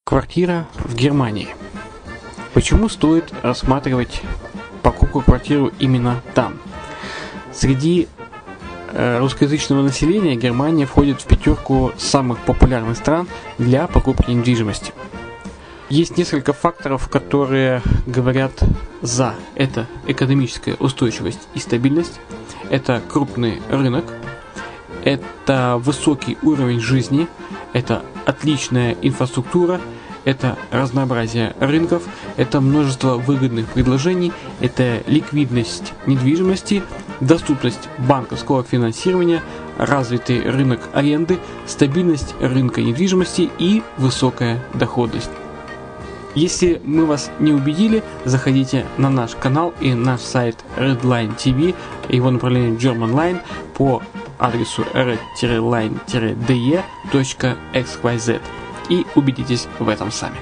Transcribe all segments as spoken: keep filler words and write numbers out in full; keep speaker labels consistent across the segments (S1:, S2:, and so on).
S1: Квартира в Германии. Почему стоит рассматривать покупку квартиры именно там? Среди э, русскоязычного населения Германия входит в пятерку самых популярных стран для покупки недвижимости. Есть несколько факторов, которые говорят за. Это экономическая устойчивость и стабильность, это крупный рынок, это высокий уровень жизни, это отличная инфраструктура, это разнообразие рынков, это множество выгодных предложений, это ликвидность недвижимости, доступность банковского финансирования, развитый рынок аренды, стабильность рынка недвижимости и высокая доходность. Если мы вас не убедили, заходите на наш канал и наш сайт Redline ти ви, его направление Germanline по адресу red line d e точка x y z и убедитесь в этом сами.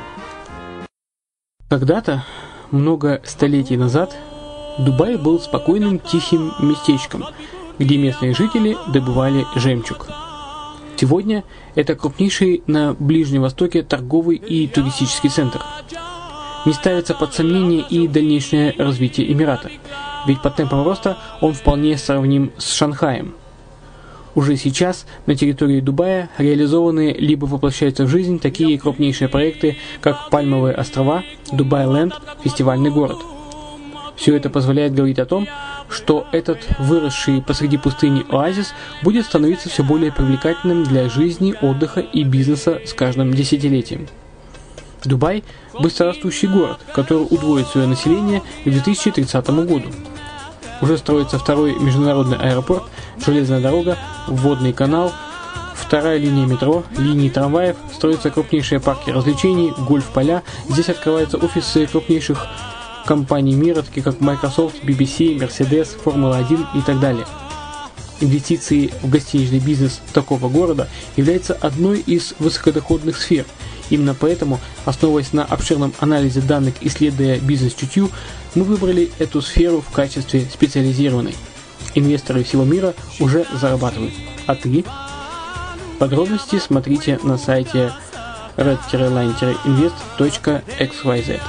S1: Когда-то, много столетий назад, Дубай был спокойным тихим местечком, где местные жители добывали жемчуг. Сегодня это крупнейший на Ближнем Востоке торговый и туристический центр. Не ставится под сомнение и дальнейшее развитие Эмирата, ведь по темпам роста он вполне сравним с Шанхаем. Уже сейчас на территории Дубая реализованы либо воплощаются в жизнь такие крупнейшие проекты, как Пальмовые острова, Дубай-Ленд, фестивальный город. Все это позволяет говорить о том, что этот выросший посреди пустыни оазис будет становиться все более привлекательным для жизни, отдыха и бизнеса с каждым десятилетием. Дубай – быстрорастущий город, который удвоит свое население к две тысячи тридцатому году. Уже строится второй международный аэропорт, железная дорога, водный канал, вторая линия метро, линии трамваев, строятся крупнейшие парки развлечений, гольф-поля. Здесь открываются офисы крупнейших компаний мира, таких как Microsoft, би би си, Mercedes, Формула один и так далее. Инвестиции в гостиничный бизнес такого города являются одной из высокодоходных сфер. Именно поэтому, основываясь на обширном анализе данных, исследуя бизнес-чутью, мы выбрали эту сферу в качестве специализированной. Инвесторы всего мира уже зарабатывают. А ты? Подробности смотрите на сайте red line invest точка x y z.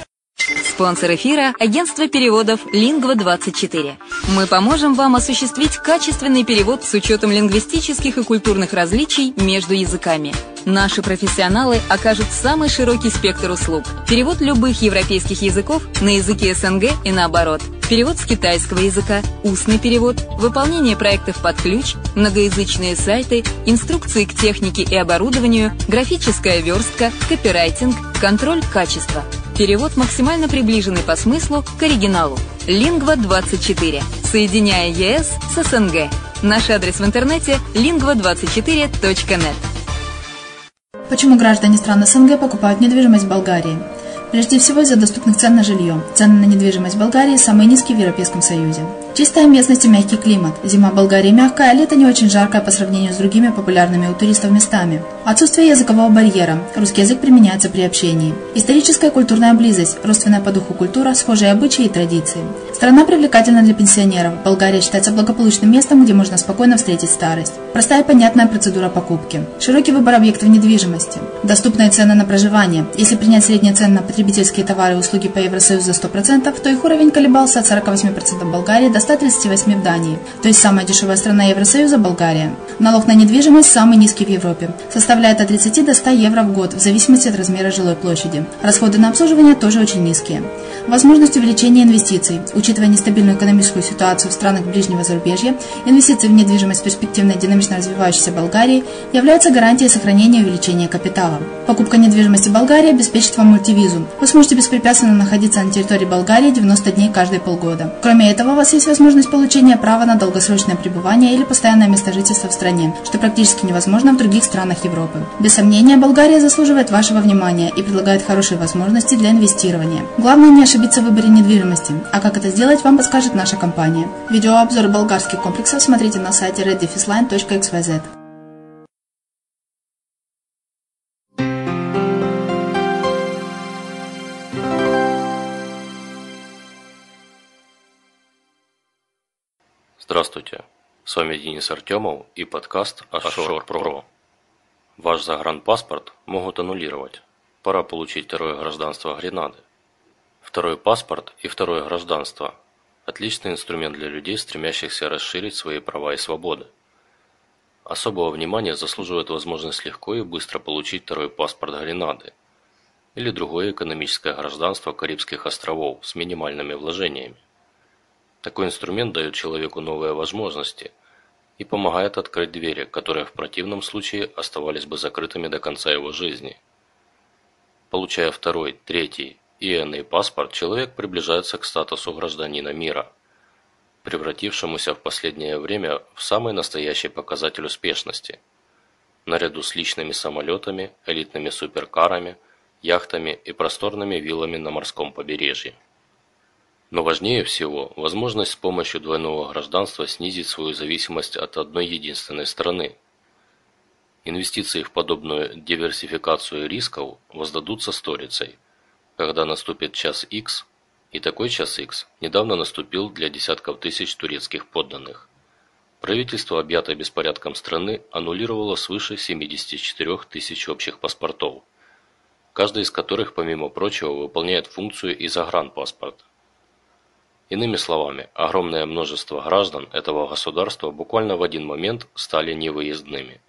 S2: Спонсор эфира – агентство переводов лингва двадцать четыре. Мы поможем вам осуществить качественный перевод с учетом лингвистических и культурных различий между языками. Наши профессионалы окажут самый широкий спектр услуг. Перевод любых европейских языков на языки эс эн гэ и наоборот. Перевод с китайского языка, устный перевод, выполнение проектов под ключ, многоязычные сайты, инструкции к технике и оборудованию, графическая верстка, копирайтинг, контроль качества. Перевод максимально приближенный по смыслу к оригиналу. лингва двадцать четыре. Соединяя е эс с эс эн гэ. Наш адрес в интернете лингва двадцать четыре точка нет.
S3: Почему граждане стран эс эн гэ покупают недвижимость в Болгарии? Прежде всего из-за доступных цен на жилье. Цены на недвижимость в Болгарии самые низкие в Европейском Союзе. Чистая местность и мягкий климат. Зима в Болгарии мягкая, а лето не очень жаркое по сравнению с другими популярными у туристов местами. Отсутствие языкового барьера. Русский язык применяется при общении. Историческая и культурная близость. Родственная по духу культура, схожие обычаи и традиции. Страна привлекательна для пенсионеров. Болгария считается благополучным местом, где можно спокойно встретить старость. Простая и понятная процедура покупки. Широкий выбор объектов недвижимости. Доступные цены на проживание. Если принять средние цены на потребительские товары и услуги по Евросоюзу за сто процентов, то их уровень колебался от сорок восемь процентов в Болгарии до ста тридцати восьми процентов в Дании. То есть самая дешевая страна Евросоюза – Болгария. Налог на недвижимость самый низкий в Европе. Составляет от тридцати до ста евро в год, в зависимости от размера жилой площади. Расходы на обслуживание тоже очень низкие. Возможность увеличения инвестиций. Учитывая нестабильную экономическую ситуацию в странах ближнего зарубежья, инвестиции в недвижимость перспективной динамично развивающейся Болгарии являются гарантией сохранения и увеличения капитала. Покупка недвижимости в Болгарии обеспечит вам мультивизу. Вы сможете беспрепятственно находиться на территории Болгарии девяносто дней каждые полгода. Кроме этого, у вас есть возможность получения права на долгосрочное пребывание или постоянное место жительства в стране, что практически невозможно в других странах Европы. Без сомнения, Болгария заслуживает вашего внимания и предлагает хорошие возможности для инвестирования. Главное не ошибиться в выборе недвижимости, а как это сделать, вам подскажет наша компания. Видеообзор болгарских комплексов смотрите на сайте red line точка x y z.
S4: Здравствуйте, с вами Денис Артемов и подкаст Offshore Pro. Ваш загранпаспорт могут аннулировать, Пора получить второе гражданство Гренады. Второй паспорт и второе гражданство – отличный инструмент для людей, стремящихся расширить свои права и свободы. Особого внимания заслуживает возможность легко и быстро получить второй паспорт Гренады или другое экономическое гражданство Карибских островов с минимальными вложениями. Такой инструмент дает человеку новые возможности и помогает открыть двери, которые в противном случае оставались бы закрытыми до конца его жизни. Получая второй, третий и иной паспорт, человек приближается к статусу гражданина мира, превратившемуся в последнее время в самый настоящий показатель успешности, наряду с личными самолетами, элитными суперкарами, яхтами и просторными виллами на морском побережье. Но важнее всего возможность с помощью двойного гражданства снизить свою зависимость от одной единственной страны. Инвестиции в подобную диверсификацию рисков воздадутся сторицей, когда наступит час Х, и такой час Х недавно наступил для десятков тысяч турецких подданных. Правительство, объятое беспорядком страны, аннулировало свыше семидесяти четырёх тысяч общих паспортов, каждый из которых, помимо прочего, выполняет функцию и загранпаспорта. Иными словами, огромное множество граждан этого государства буквально в один момент стали невыездными.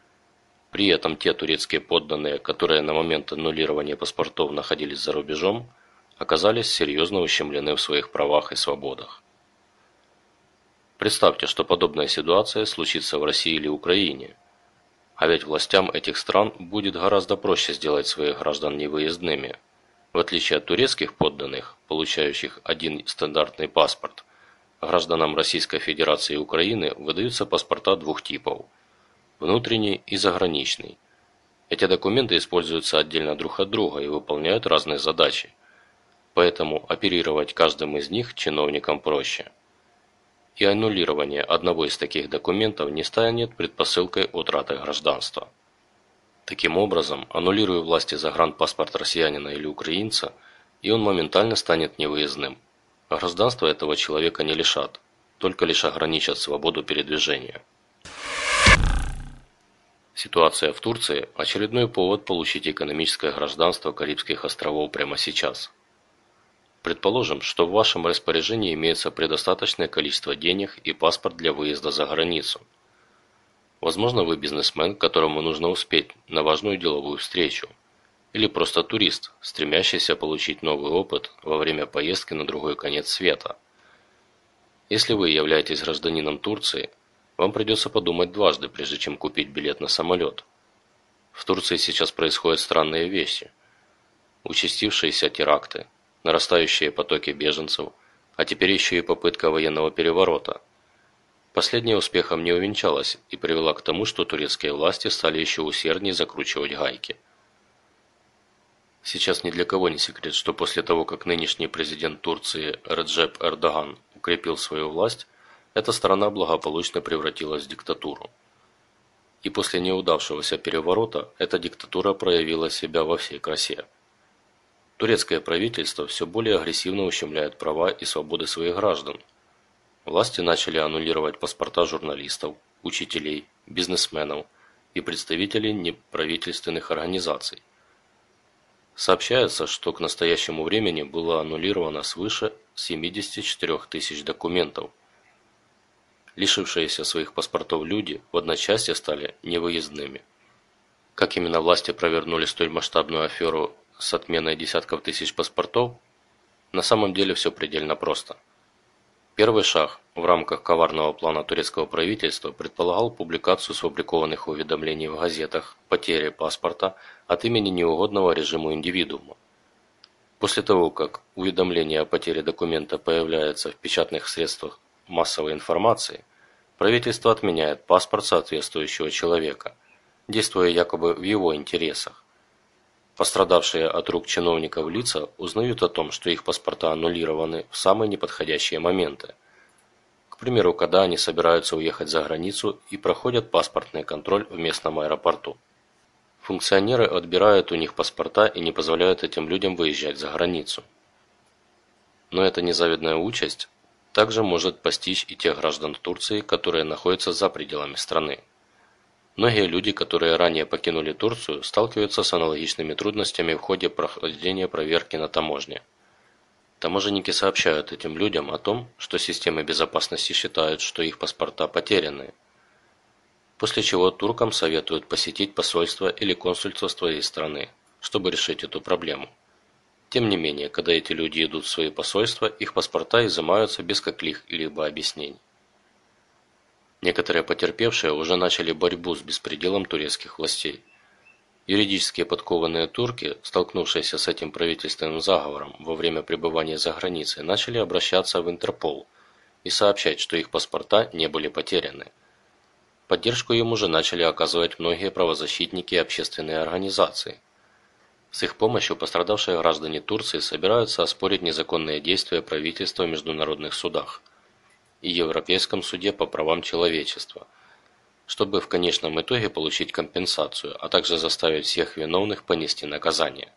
S4: При этом те турецкие подданные, которые на момент аннулирования паспортов находились за рубежом, оказались серьезно ущемлены в своих правах и свободах. Представьте, что подобная ситуация случится в России или Украине, а ведь властям этих стран будет гораздо проще сделать своих граждан невыездными. В отличие от турецких подданных, получающих один стандартный паспорт, гражданам Российской Федерации и Украины выдаются паспорта двух типов – внутренний и заграничный. Эти документы используются отдельно друг от друга и выполняют разные задачи, поэтому оперировать каждым из них чиновникам проще. И аннулирование одного из таких документов не станет предпосылкой утраты гражданства. Таким образом, аннулируя власти загранпаспорт россиянина или украинца, и он моментально станет невыездным. Гражданства этого человека не лишат, только лишь ограничат свободу передвижения. Ситуация в Турции – очередной повод получить экономическое гражданство Карибских островов прямо сейчас. Предположим, что в вашем распоряжении имеется предостаточное количество денег и паспорт для выезда за границу. Возможно, вы бизнесмен, которому нужно успеть на важную деловую встречу, или просто турист, стремящийся получить новый опыт во время поездки на другой конец света. Если вы являетесь гражданином Турции, вам придется подумать дважды, прежде чем купить билет на самолет. В Турции сейчас происходят странные вещи. Участившиеся теракты, нарастающие потоки беженцев, а теперь еще и попытка военного переворота. Последняя успехом не увенчалась и привела к тому, что турецкие власти стали еще усерднее закручивать гайки. Сейчас ни для кого не секрет, что после того, как нынешний президент Турции Реджеп Эрдоган укрепил свою власть, эта страна благополучно превратилась в диктатуру. И после неудавшегося переворота эта диктатура проявила себя во всей красе. Турецкое правительство все более агрессивно ущемляет права и свободы своих граждан. Власти начали аннулировать паспорта журналистов, учителей, бизнесменов и представителей неправительственных организаций. Сообщается, что к настоящему времени было аннулировано свыше семидесяти четырёх тысяч документов. Лишившиеся своих паспортов люди в одночасье стали невыездными. Как именно власти провернули столь масштабную аферу с отменой десятков тысяч паспортов? На самом деле все предельно просто. Первый шаг в рамках коварного плана турецкого правительства предполагал публикацию сфабрикованных уведомлений в газетах потери паспорта от имени неугодного режиму индивидуума. После того, как уведомление о потере документа появляется в печатных средствах массовой информации, правительство отменяет паспорт соответствующего человека, действуя якобы в его интересах. Пострадавшие от рук чиновников лица узнают о том, что их паспорта аннулированы в самые неподходящие моменты. К примеру, когда они собираются уехать за границу и проходят паспортный контроль в местном аэропорту. Функционеры отбирают у них паспорта и не позволяют этим людям выезжать за границу. Но эта незавидная участь также может постичь и тех граждан Турции, которые находятся за пределами страны. Многие люди, которые ранее покинули Турцию, сталкиваются с аналогичными трудностями в ходе прохождения проверки на таможне. Таможенники сообщают этим людям о том, что системы безопасности считают, что их паспорта потеряны, после чего туркам советуют посетить посольство или консульство своей страны, чтобы решить эту проблему. Тем не менее, когда эти люди идут в свои посольства, их паспорта изымаются без каких-либо объяснений. Некоторые потерпевшие уже начали борьбу с беспределом турецких властей. Юридически подкованные турки, столкнувшиеся с этим правительственным заговором во время пребывания за границей, начали обращаться в Интерпол и сообщать, что их паспорта не были потеряны. Поддержку им уже начали оказывать многие правозащитники и общественные организации. С их помощью пострадавшие граждане Турции собираются оспорить незаконные действия правительства в международных судах и Европейском суде по правам человечества, чтобы в конечном итоге получить компенсацию, а также заставить всех виновных понести наказание.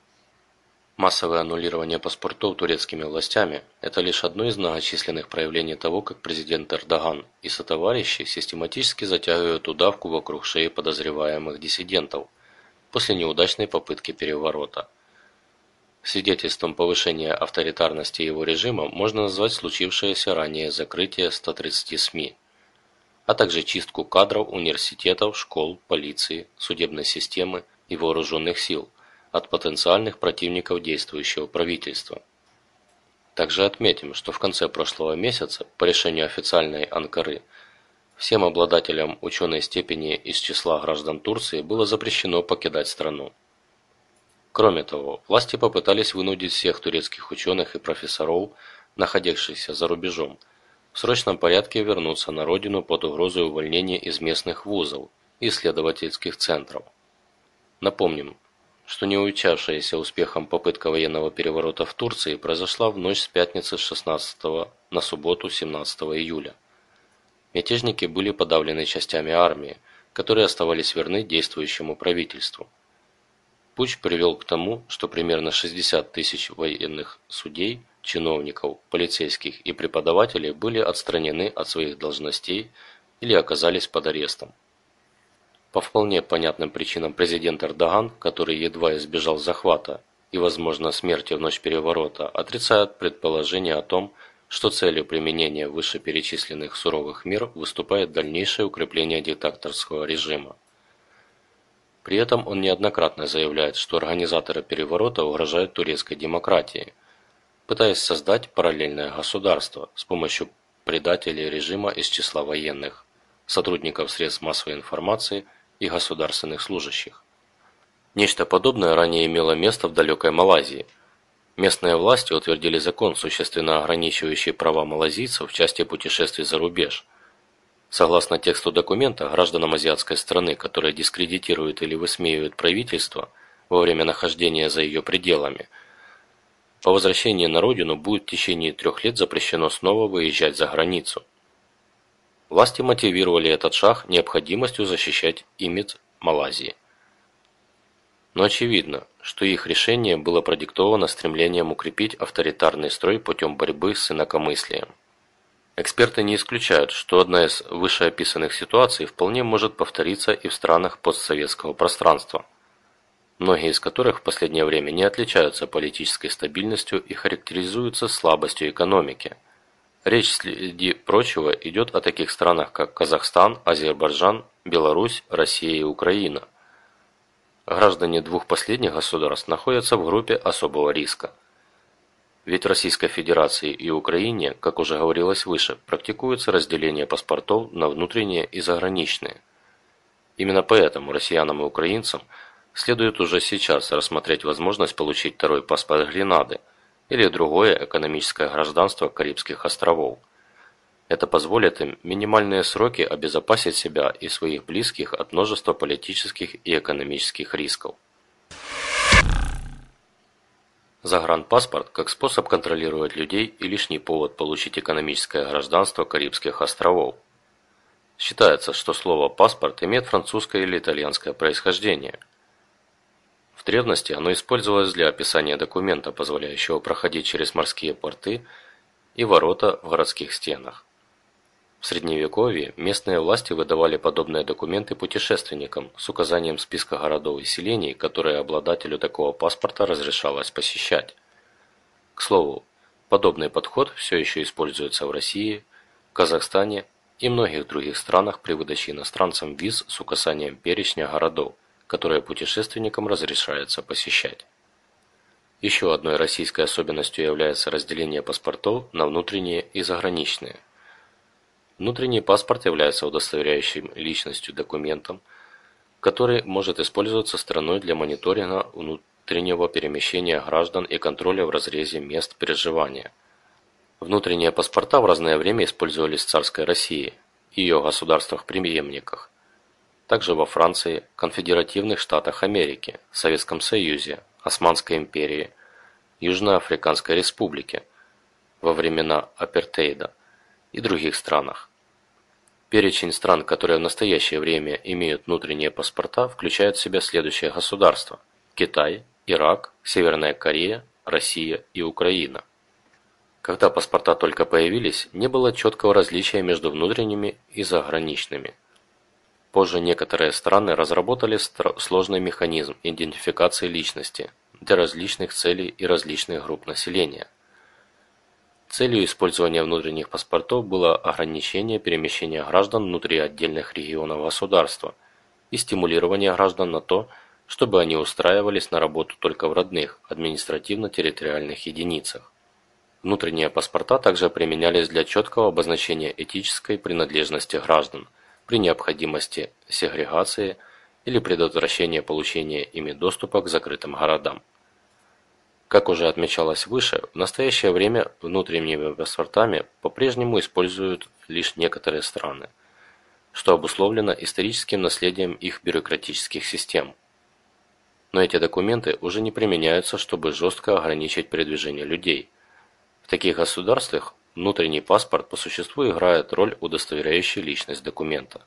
S4: Массовое аннулирование паспортов турецкими властями – это лишь одно из многочисленных проявлений того, как президент Эрдоган и сотоварищи систематически затягивают удавку вокруг шеи подозреваемых диссидентов после неудачной попытки переворота. Свидетельством повышения авторитарности его режима можно назвать случившееся ранее закрытие ста тридцати СМИ, а также чистку кадров университетов, школ, полиции, судебной системы и вооруженных сил от потенциальных противников действующего правительства. Также отметим, что в конце прошлого месяца, по решению официальной Анкары, всем обладателям ученой степени из числа граждан Турции было запрещено покидать страну. Кроме того, власти попытались вынудить всех турецких ученых и профессоров, находившихся за рубежом, в срочном порядке вернуться на родину под угрозой увольнения из местных вузов и исследовательских центров. Напомним, что не увенчавшаяся успехом попытка военного переворота в Турции произошла в ночь с пятницы с шестнадцатого на субботу семнадцатого июля. Мятежники были подавлены частями армии, которые оставались верны действующему правительству. Путч привел к тому, что примерно шестьдесят тысяч военных судей, чиновников, полицейских и преподавателей были отстранены от своих должностей или оказались под арестом. По вполне понятным причинам президент Эрдоган, который едва избежал захвата и, возможно, смерти в ночь переворота, отрицает предположение о том, что целью применения вышеперечисленных суровых мер выступает дальнейшее укрепление диктаторского режима. При этом он неоднократно заявляет, что организаторы переворота угрожают турецкой демократии, пытаясь создать параллельное государство с помощью предателей режима из числа военных, сотрудников средств массовой информации и государственных служащих. Нечто подобное ранее имело место в далекой Малайзии. Местные власти утвердили закон, существенно ограничивающий права малазийцев в части путешествий за рубеж. Согласно тексту документа, гражданам азиатской страны, которые дискредитируют или высмеивают правительство во время нахождения за ее пределами, по возвращении на родину будет в течение трех лет запрещено снова выезжать за границу. Власти мотивировали этот шаг необходимостью защищать имидж Малайзии. Но очевидно, что их решение было продиктовано стремлением укрепить авторитарный строй путем борьбы с инакомыслием. Эксперты не исключают, что одна из вышеописанных ситуаций вполне может повториться и в странах постсоветского пространства, многие из которых в последнее время не отличаются политической стабильностью и характеризуются слабостью экономики. Речь, среди прочего, идет о таких странах, как Казахстан, Азербайджан, Беларусь, Россия и Украина. Граждане двух последних государств находятся в группе особого риска. Ведь в Российской Федерации и Украине, как уже говорилось выше, практикуется разделение паспортов на внутренние и заграничные. Именно поэтому россиянам и украинцам следует уже сейчас рассмотреть возможность получить второй паспорт Гренады или другое экономическое гражданство Карибских островов. Это позволит им в минимальные сроки обезопасить себя и своих близких от множества политических и экономических рисков. Загранпаспорт как способ контролировать людей и лишний повод получить экономическое гражданство Карибских островов. Считается, что слово «паспорт» имеет французское или итальянское происхождение. В древности оно использовалось для описания документа, позволяющего проходить через морские порты и ворота в городских стенах. В Средневековье местные власти выдавали подобные документы путешественникам с указанием списка городов и селений, которые обладателю такого паспорта разрешалось посещать. К слову, подобный подход все еще используется в России, Казахстане и многих других странах при выдаче иностранцам виз с указанием перечня городов, которые путешественникам разрешается посещать. Еще одной российской особенностью является разделение паспортов на внутренние и заграничные. Внутренний паспорт является удостоверяющим личностью документом, который может использоваться страной для мониторинга внутреннего перемещения граждан и контроля в разрезе мест проживания. Внутренние паспорта в разное время использовались в царской России и ее государствах-преемниках, также во Франции, Конфедеративных Штатах Америки, Советском Союзе, Османской империи, Южноафриканской Республике, во времена апартейда и других странах. Перечень стран, которые в настоящее время имеют внутренние паспорта, включает в себя следующие государства: Китай, Ирак, Северная Корея, Россия и Украина. Когда паспорта только появились, не было четкого различия между внутренними и заграничными. Позже некоторые страны разработали сложный механизм идентификации личности для различных целей и различных групп населения. Целью использования внутренних паспортов было ограничение перемещения граждан внутри отдельных регионов государства и стимулирование граждан на то, чтобы они устраивались на работу только в родных административно-территориальных единицах. Внутренние паспорта также применялись для четкого обозначения этнической принадлежности граждан при необходимости сегрегации или предотвращения получения ими доступа к закрытым городам. Как уже отмечалось выше, в настоящее время внутренними паспортами по-прежнему используют лишь некоторые страны, что обусловлено историческим наследием их бюрократических систем. Но эти документы уже не применяются, чтобы жестко ограничить передвижение людей. В таких государствах внутренний паспорт по существу играет роль удостоверяющей личность документа.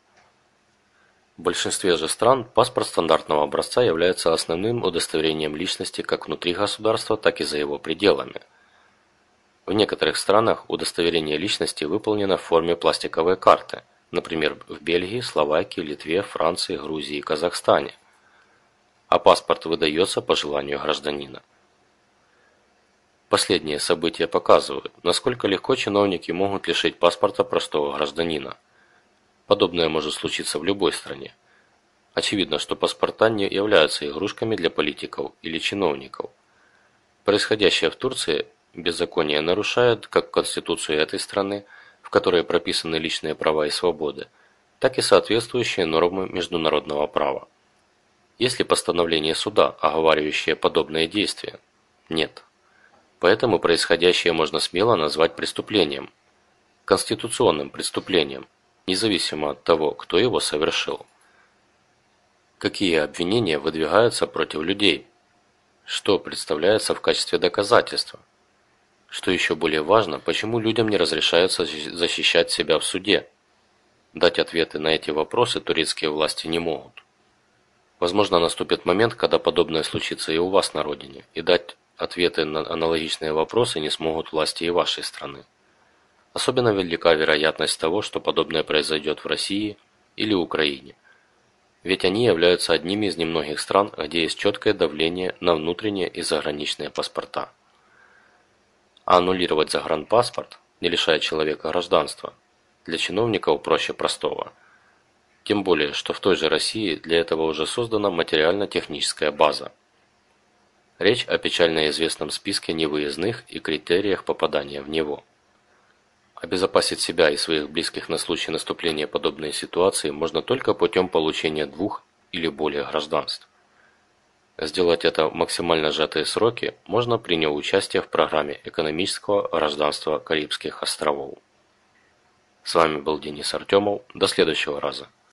S4: В большинстве же стран паспорт стандартного образца является основным удостоверением личности как внутри государства, так и за его пределами. В некоторых странах удостоверение личности выполнено в форме пластиковой карты, например, в Бельгии, Словакии, Литве, Франции, Грузии и Казахстане, а паспорт выдается по желанию гражданина. Последние события показывают, насколько легко чиновники могут лишить паспорта простого гражданина. Подобное может случиться в любой стране. Очевидно, что паспорта не являются игрушками для политиков или чиновников. Происходящее в Турции беззаконие нарушает как Конституцию этой страны, в которой прописаны личные права и свободы, так и соответствующие нормы международного права. Есть ли постановление суда, оговаривающее подобные действия? Нет. Поэтому происходящее можно смело назвать преступлением, конституционным преступлением, независимо от того, кто его совершил. Какие обвинения выдвигаются против людей? Что представляется в качестве доказательства? Что еще более важно, почему людям не разрешается защищать себя в суде? Дать ответы на эти вопросы турецкие власти не могут. Возможно, наступит момент, когда подобное случится и у вас на родине, и дать ответы на аналогичные вопросы не смогут власти и вашей страны. Особенно велика вероятность того, что подобное произойдет в России или Украине. Ведь они являются одними из немногих стран, где есть четкое давление на внутренние и заграничные паспорта. А аннулировать загранпаспорт, не лишая человека гражданства, для чиновников проще простого. Тем более, что в той же России для этого уже создана материально-техническая база. Речь о печально известном списке невыездных и критериях попадания в него. Обезопасить себя и своих близких на случай наступления подобной ситуации можно только путем получения двух или более гражданств. Сделать это в максимально сжатые сроки можно, приняв участие в программе экономического гражданства Карибских островов. С вами был Денис Артемов. До следующего раза.